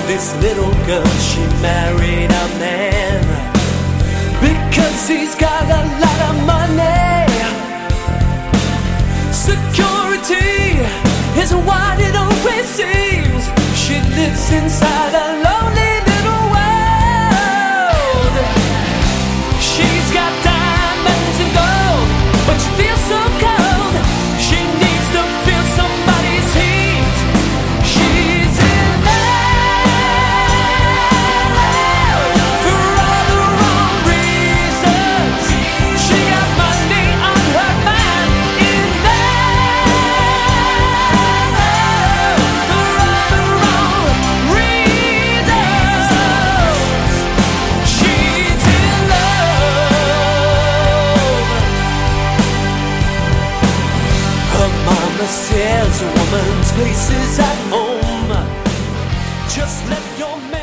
This little girl, she married a man because he's got a lot of money. Security is what it always seems. She lives inside a lonely little world. She's got diamonds and gold, but she feels so cold. She needs to feel somebody's heat. She's in love for all the wrong reasons. She got money on her mind. In love for all the wrong reasons. She's in love. Her mama says a woman's place is at home. Just let your man